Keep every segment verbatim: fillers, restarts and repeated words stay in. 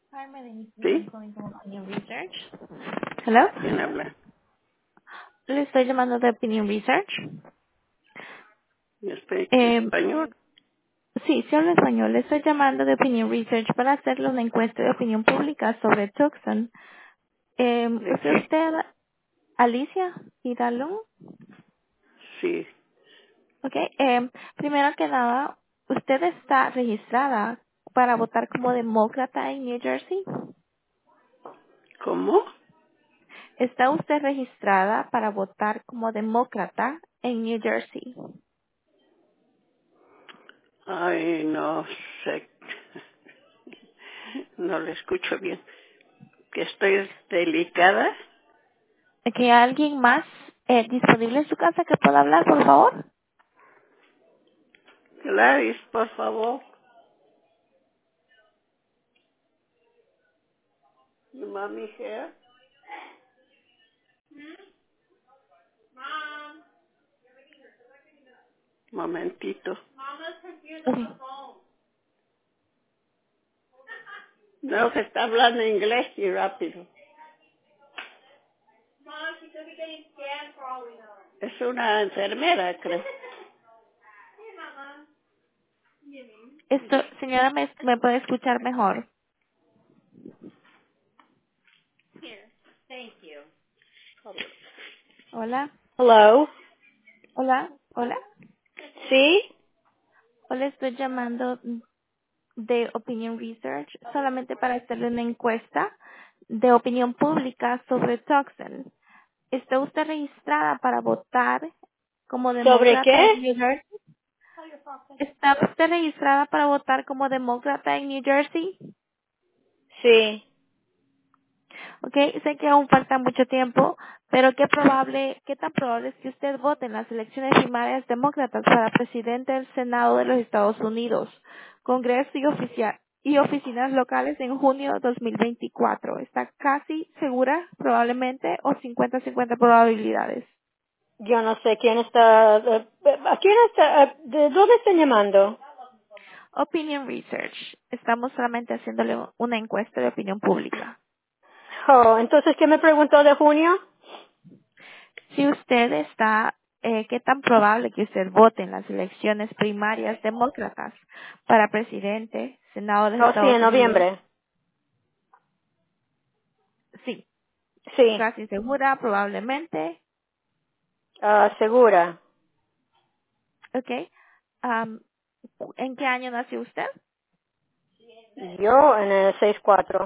Hi, my name is Lisa. I'm ¿Sí? calling from Opinion Research. Hello. ¿Quién habla? Le estoy llamando de Opinion Research. ¿Me speak Eh, español? sí, sí hablo español. Le estoy llamando de Opinion Research para hacerle una encuesta de opinión pública sobre Tucson. Eh, ¿De ¿Es qué? usted Alicia Hidalgo? Sí. Ok. Eh, primero que nada, ¿usted está registrada para votar como demócrata en New Jersey? ¿Cómo? ¿Está usted registrada para votar como demócrata en New Jersey? Ay, no sé. No le escucho bien. ¿Que estoy delicada? ¿Que hay alguien más eh, disponible en su casa que pueda hablar, por favor? Gladys, por favor. ¿Mi mami here? Momentito. Okay. No, que está hablando inglés y rápido. Es una enfermera, creo. Esto, señora, ¿me, me puede escuchar mejor? Hola, Hello. hola, hola. ¿Sí? Hola, estoy llamando de Opinion Research solamente para hacerle una encuesta de opinión pública sobre Tucson. ¿Está usted registrada para votar como ¿Sobre demócrata en qué? New Jersey? ¿Está usted registrada para votar como demócrata en New Jersey? Sí. Ok, sé que aún falta mucho tiempo, pero qué probable, qué tan probable es que usted vote en las elecciones primarias demócratas para presidente del Senado de los Estados Unidos, Congreso y, oficia- y oficinas locales en junio de dos mil veinticuatro. ¿Está casi segura, probablemente, o cincuenta cincuenta probabilidades? Yo no sé quién está... eh, ¿A quién está? eh, ¿De dónde están llamando? Opinion Research. Estamos solamente haciéndole una encuesta de opinión pública. Oh, entonces, ¿qué me preguntó de junio? Si usted está, eh, ¿qué tan probable que usted vote en las elecciones primarias demócratas para presidente, Senado de los Oh, sí, en Estados Unidos? noviembre. Sí, Sí, casi segura, probablemente. ah, segura. Ok. Am, ¿En qué año nació usted? Yo en el seis cuatro.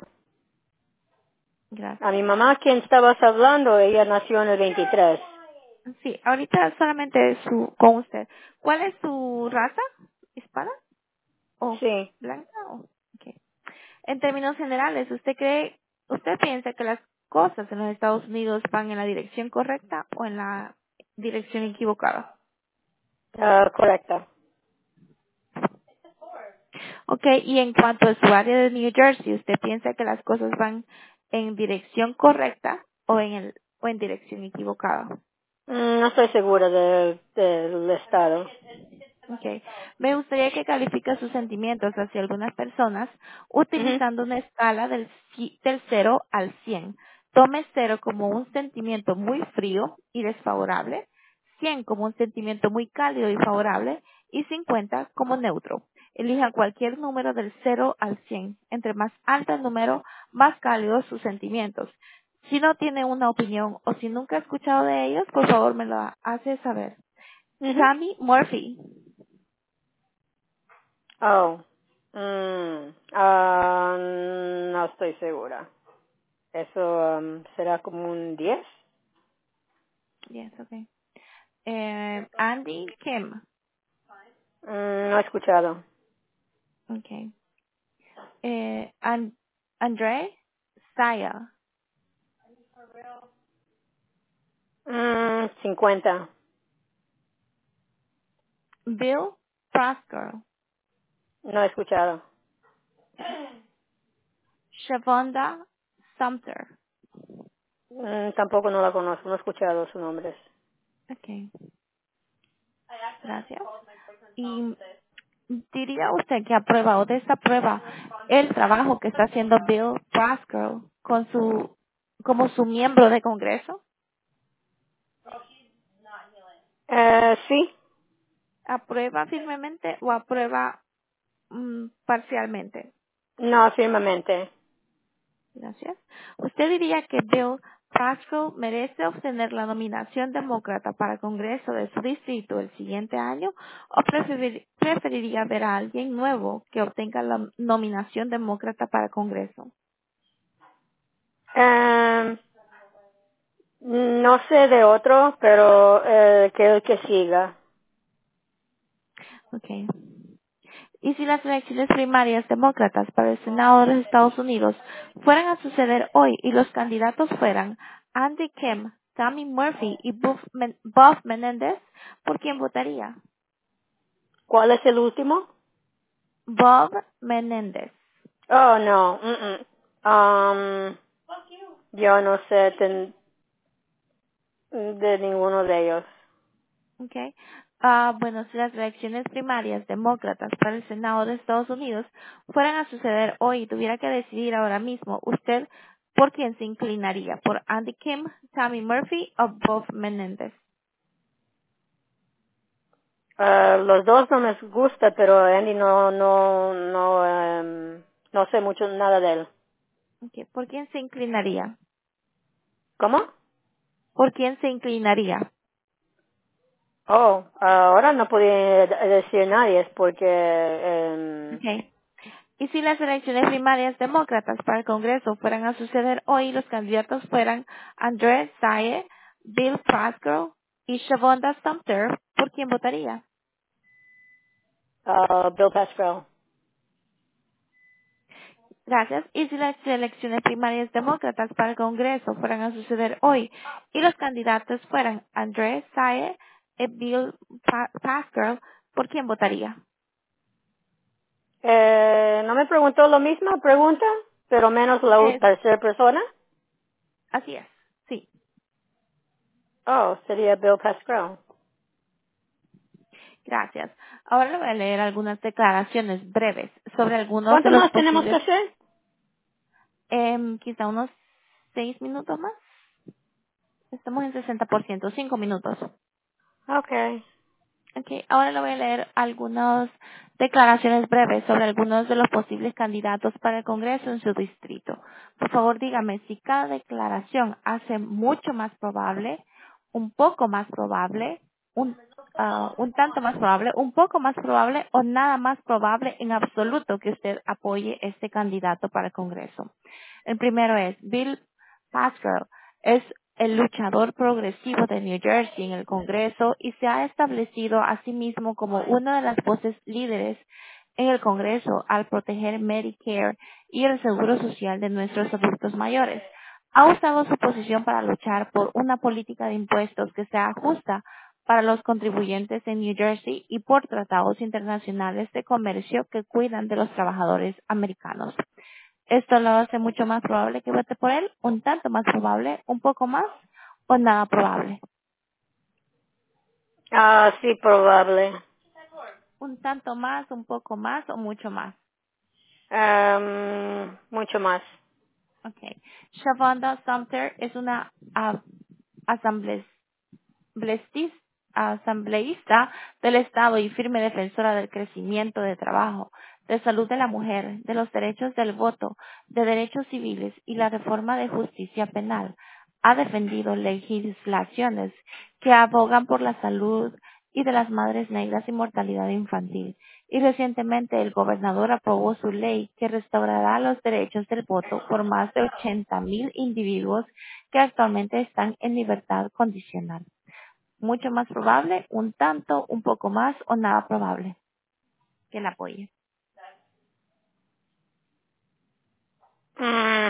A Gracias. mi mamá, quien estabas hablando, ella nació en el veintitrés. Sí, ahorita solamente su, con usted. ¿Cuál es su raza? ¿Hispana? ¿O Sí. blanca? ¿O? Ok. En términos generales, ¿usted cree, usted piensa que las cosas en los Estados Unidos van en la dirección correcta o en la dirección equivocada? Ah, correcta. Ok, y en cuanto a su área de New Jersey, ¿usted piensa que las cosas van en dirección correcta o en el, o en dirección equivocada? Mm, No estoy segura de- del estado. Okay. Me gustaría que califique sus sentimientos hacia algunas personas Ujú, utilizando una escala del, ci- del cero al cien. Tome cero como un sentimiento muy frío y desfavorable, cien como un sentimiento muy cálido y favorable y cincuenta como neutro. Elija cualquier número del cero al cien. Entre más alto el número, más cálidos sus sentimientos. Si no tiene una opinión o si nunca ha escuchado de ellos, por favor me lo hace saber. ujú. Sammy Murphy. Oh. Mm, ah, no estoy segura. Eso um, será como un diez. Yes, okay. Eh, Andy Kim. Mm, no he escuchado. Okay. Eh, An Andre Saya. Mm, cincuenta. Bill Proskauer. No he escuchado. Shavonda Sumter. Mm, tampoco no la conozco, no he escuchado sus nombres. Okay. Gracias. Y ¿Diría usted que aprueba o desaprueba el trabajo que está haciendo Bill Pascrell con su, como su miembro de Congreso? Eh, sí, ¿Aprueba firmemente o aprueba mm, parcialmente? no, firmemente. Gracias. ¿Usted diría que Bill Pascrell merece obtener la nominación demócrata para Congreso de su distrito el siguiente año o preferir- preferiría ver a alguien nuevo que obtenga la nominación demócrata para Congreso? Eh, no sé de otro, pero eh, que el que siga. Okay. ¿Y si las elecciones primarias demócratas para el Senado de los Estados Unidos fueran a suceder hoy y los candidatos fueran Andy Kim, Tammy Murphy y Buff, Men- Bob Menéndez, ¿por quién votaría? ¿Cuál es el último? Bob Menéndez. Oh, no. mm, mm. Um, yo no sé ten- de ninguno de ellos. Okay. Ah, bueno, si las elecciones primarias demócratas para el Senado de Estados Unidos fueran a suceder hoy y tuviera que decidir ahora mismo, ¿usted por quién se inclinaría? ¿Por Andy Kim, Tammy Murphy o Bob Menéndez? Ah, los dos no me gusta, pero Andy no, no, no, em, no sé mucho nada de él. Okay. ¿Por quién se inclinaría? ¿Cómo? ¿Por quién se inclinaría? Oh, ahora no podía decir nadie, es porque, em, Okay. Y si las elecciones primarias demócratas para el Congreso fueran a suceder hoy y los candidatos fueran Andrés Saye, Bill Pascrell y Shavonda Sumter, ¿por quién votaría? ah, Bill Pascal. Gracias. Y si las elecciones primarias demócratas para el Congreso fueran a suceder hoy y los candidatos fueran Andrés Saye y Bill Pa- Pascrell, ¿por quién votaría? Eh, no me preguntó lo mismo, pregunta, pero menos la u- Es, tercera persona. así es. Sí. Oh, sería Bill Pascal. Gracias. Ahora le voy a leer algunas declaraciones breves sobre algunos de ¿Cuánto los más tenemos que posibles, hacer? em, quizá unos seis minutos más. Estamos en sesenta por ciento, cinco minutos. Okay. Okay, ahora le voy a leer algunas declaraciones breves sobre algunos de los posibles candidatos para el Congreso en su distrito. Por favor, dígame si cada declaración hace mucho más probable, un poco más probable, un, ah, un tanto más probable, un poco más probable o nada más probable en absoluto que usted apoye este candidato para el Congreso. El primero es Bill Pascrell. Es el luchador progresivo de New Jersey en el Congreso y se ha establecido a sí mismo como una de las voces líderes en el Congreso al proteger Medicare y el seguro social de nuestros adultos mayores. Ha usado su posición para luchar por una política de impuestos que sea justa para los contribuyentes en New Jersey y por tratados internacionales de comercio que cuidan de los trabajadores americanos. Esto lo hace mucho más probable que vote por él, un tanto más probable, un poco más o nada probable. Ah, sí, probable. Un tanto más, un poco más o mucho más. Em, mucho más. Okay. Shavonda Sumter es una ah, asamble- blestis- asambleísta del Estado y firme defensora del crecimiento de trabajo, de salud de la mujer, de los derechos del voto, de derechos civiles y la reforma de justicia penal. Ha defendido legislaciones que abogan por la salud y de las madres negras y mortalidad infantil. Y recientemente el gobernador aprobó su ley que restaurará los derechos del voto por más de ochenta mil individuos que actualmente están en libertad condicional. Mucho más probable, un tanto, un poco más o nada probable que la apoye. Mm,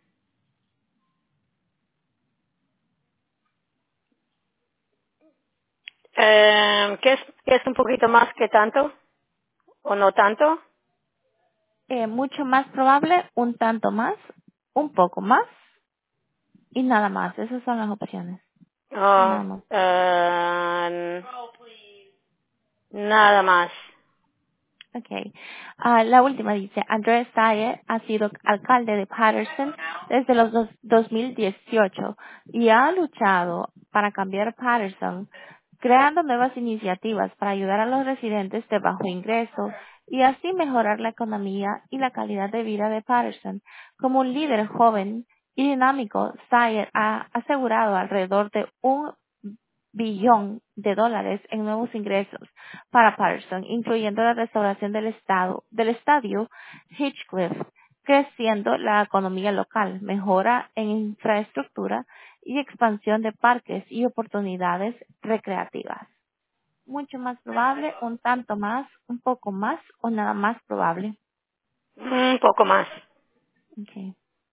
em, ¿qué es, qué es un poquito más que tanto? ¿O no tanto? Eh, mucho más probable, un tanto más, un poco más y nada más. Esas son las opciones. Oh, Nada más. em, nada más. Okay. Ah, la última dice, Andrés Sayer ha sido alcalde de Patterson desde los dos- 2018 y ha luchado para cambiar Patterson, creando nuevas iniciativas para ayudar a los residentes de bajo ingreso y así mejorar la economía y la calidad de vida de Patterson. Como un líder joven y dinámico, Sayer ha asegurado alrededor de un billón de dólares en nuevos ingresos para Patterson, incluyendo la restauración del estado del estadio Hitchcliff, creciendo la economía local, mejora en infraestructura y expansión de parques y oportunidades recreativas. Mucho más probable, un tanto más, un poco más o nada más probable. Un poco más. Okay.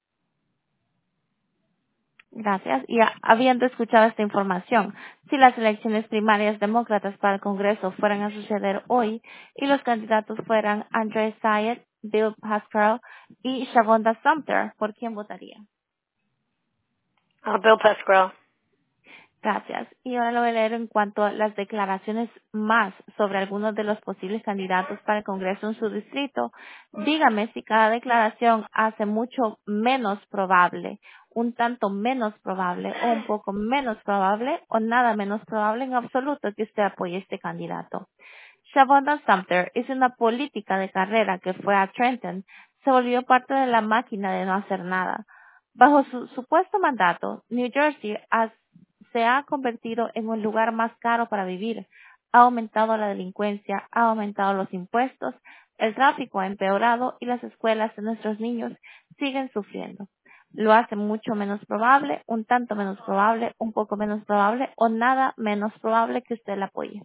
Gracias. Y a- habiendo escuchado esta información, si las elecciones primarias demócratas para el Congreso fueran a suceder hoy y los candidatos fueran Andrés Sayed, Bill Pascrell y Shavonda Sumter, ¿por quién votaría? Uh, Bill Pascrell. Gracias. Y ahora lo voy a leer en cuanto a las declaraciones más sobre algunos de los posibles candidatos para el Congreso en su distrito. Dígame si cada declaración hace mucho menos probable, un tanto menos probable o un poco menos probable o nada menos probable en absoluto que usted apoye a este candidato. Shavonda Sumter es una política de carrera que fue a Trenton, se volvió parte de la máquina de no hacer nada. Bajo su supuesto mandato, New Jersey ha- se ha convertido en un lugar más caro para vivir. Ha aumentado la delincuencia, ha aumentado los impuestos, el tráfico ha empeorado y las escuelas de nuestros niños siguen sufriendo. Lo hace mucho menos probable, un tanto menos probable, un poco menos probable o nada menos probable que usted la apoye.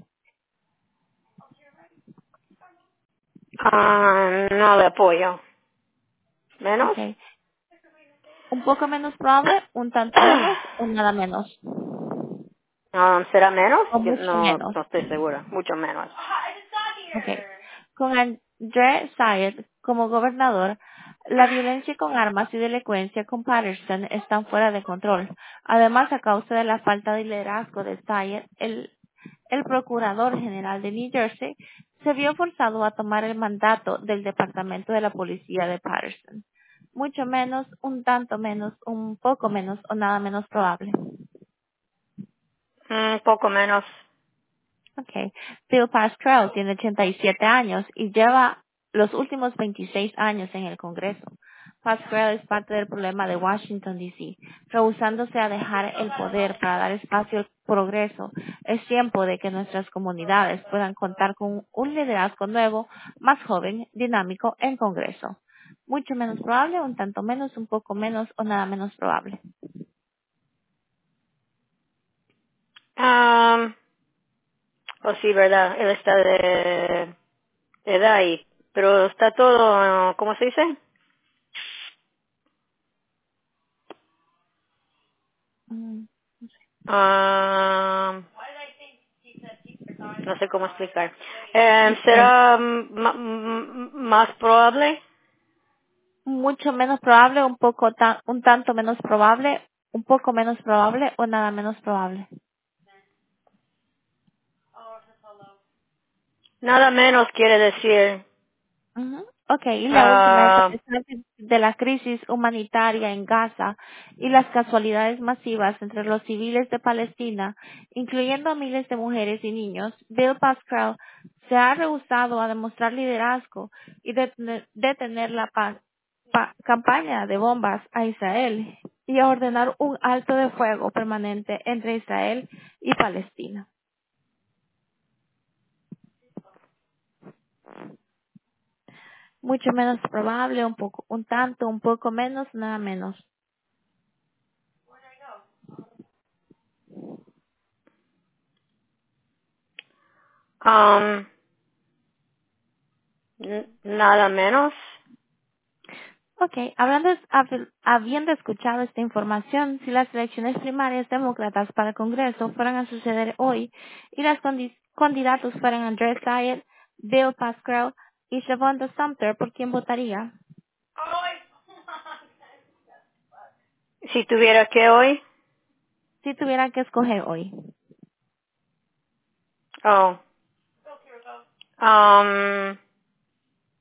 Ah, no le apoyo. ¿Menos? Okay. Un poco menos probable, un tanto menos o nada menos. Um, ¿Será menos? O Yo mucho no, menos. no estoy segura. Mucho menos. Okay. Con André Sayed como gobernador, la violencia con armas y delincuencia con Patterson están fuera de control. Además, a causa de la falta de liderazgo de Sayed, el, el procurador general de New Jersey se vio forzado a tomar el mandato del Departamento de la Policía de Patterson. Mucho menos, un tanto menos, un poco menos o nada menos probable. Un poco menos. Okay. Bill Pascrell tiene ochenta y siete años y lleva los últimos veintiséis años en el Congreso. Pascrell es parte del problema de Washington, D C, rehusándose a dejar el poder para dar espacio al progreso. Es tiempo de que nuestras comunidades puedan contar con un liderazgo nuevo, más joven, dinámico en Congreso. Mucho menos probable, un tanto menos, un poco menos o nada menos probable. Um, oh, sí, verdad. Él está de, de edad ahí. Pero está todo, ¿cómo se dice? Mm. Um, no sé cómo explicar. Eh, Okay. ¿Será mm, ma- mm, más probable? Mucho menos probable, un poco ta- un tanto menos probable, un poco menos probable o nada menos probable. Nada menos quiere decir. Ujú. Okay, y la última es a ah, pesar de de la crisis humanitaria en Gaza y las casualidades masivas entre los civiles de Palestina, incluyendo a miles de mujeres y niños, Bill Pascrell se ha rehusado a demostrar liderazgo y detener, detener la pa- pa- campaña de bombas a Israel y a ordenar un alto de fuego permanente entre Israel y Palestina. Mucho menos probable, un poco, un tanto, un poco menos, nada menos. um, n- nada menos. Ok, hablando, hab- habiendo escuchado esta información, si las elecciones primarias demócratas para el Congreso fueran a suceder hoy y los condi- candidatos fueran Andrés Sayed, Bill Pascrell y Shavonda Sumter, ¿por quién votaría? Si tuviera que hoy. Si tuvieran que escoger hoy. Oh. Um,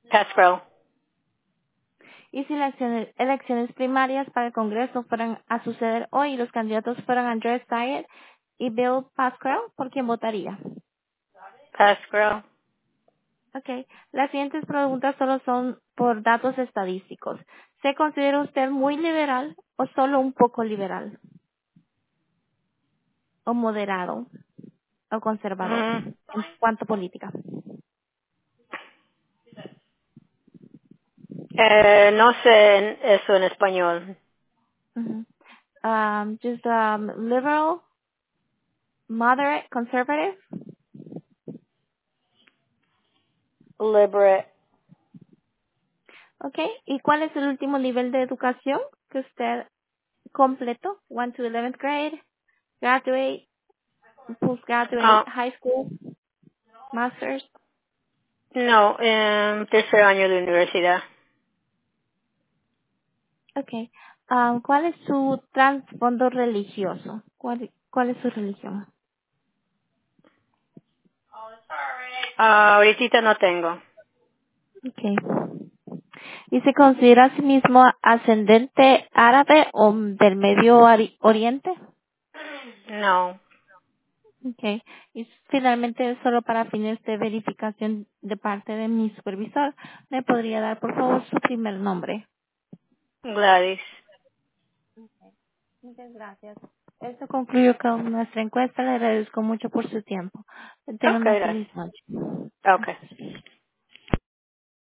Pascal. Y si las elecciones, elecciones primarias para el Congreso fueran a suceder hoy y los candidatos fueran Andrés Sayed y Bill Pascrell, ¿por quién votaría? Pascal. Okay. Las siguientes preguntas solo son por datos estadísticos. ¿Se considera usted muy liberal o solo un poco liberal? ¿O moderado o conservador Mm, en cuanto a política? eh, no sé en- eso en español. Ujú. Um, just um, liberal, moderate, conservative. Libre. Okay. ¿Y cuál es el último nivel de educación que usted completó? one to eleventh grade, graduate, postgraduate, Ah, high school, master's. no, en tercer año de universidad. Okay. Um, ¿Cuál es su trasfondo religioso? ¿Cuál, ¿Cuál es su religión? Ah, ahorita no tengo. Okay. ¿Y se considera a sí mismo ascendente árabe o del Medio Ori- Oriente? No. Okay. Y finalmente, solo para fines de verificación de parte de mi supervisor, ¿me podría dar, por favor, su primer nombre? Gladys. Muchas gracias. Esto concluyo con nuestra encuesta. Le agradezco mucho por su tiempo. Tenga una Okay, feliz gracias. noche. Okay. Gracias.